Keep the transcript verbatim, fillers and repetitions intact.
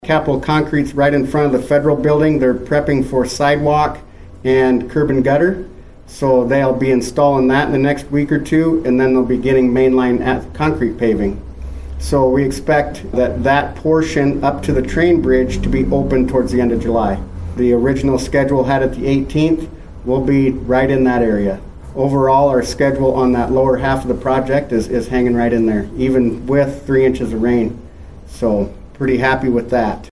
Capital Concrete's right in front of the federal building. They're prepping for sidewalk and curb and gutter. So they'll be installing that in the next week or two, and then they'll be getting mainline at concrete paving. So we expect that that portion up to the train bridge to be open towards the end of July. The original schedule had it the eighteenth. We'll be right in that area. Overall, our schedule on that lower half of the project is, is hanging right in there, even with three inches of rain. So pretty happy with that.